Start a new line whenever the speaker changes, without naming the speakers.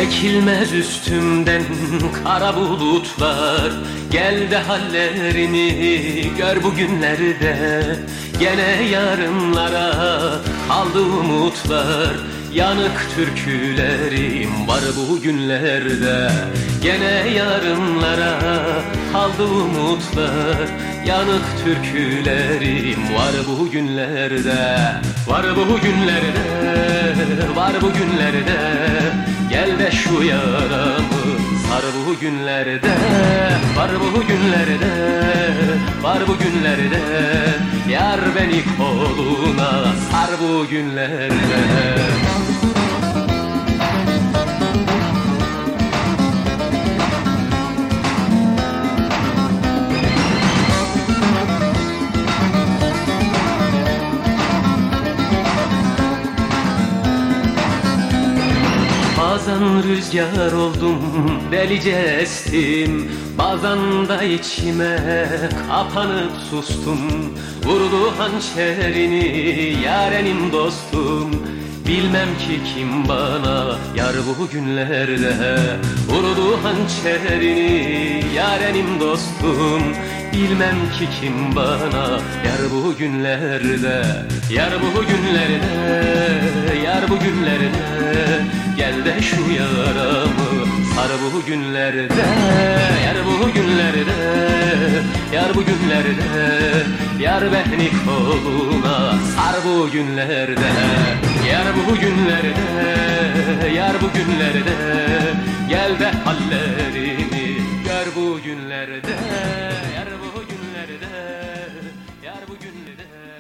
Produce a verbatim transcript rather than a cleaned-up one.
Çekilmez üstümden kara bulutlar. Gel de hallerimi gör bugünlerde. Gene yarınlara kaldı umutlar. Yanık türkülerim var bugünlerde. Gene yarınlara kaldı umutlar. Yanık türkülerim var bugünlerde. Var bugünlerde, var bugünlerde. Gel de şu yaramı sar bugünlerde. Var bugünlerde, var bugünlerde. Yar beni koluna sar bugünlerde. Bazen rüzgar oldum, delice estim. Bazen de içime kapanıp sustum. Vurdu hançerini yarenim dostum. Bilmem ki kim bana yar bugünlerde. Vurdu hançerini yarenim dostum. Bilmem ki kim bana yar bugünlerde. Yar bugünlerde, yar bugünlerde. Gel de şu yaramı sar bugünlerde. Yar bugünlerde, yar bugünlerde. Yar beni koluna sar bugünlerde. Yar bugünlerde, yar bugünlerde. Gel de hallerimi gör bugünlerde. Yar bugünlerde, yar bugünlerde.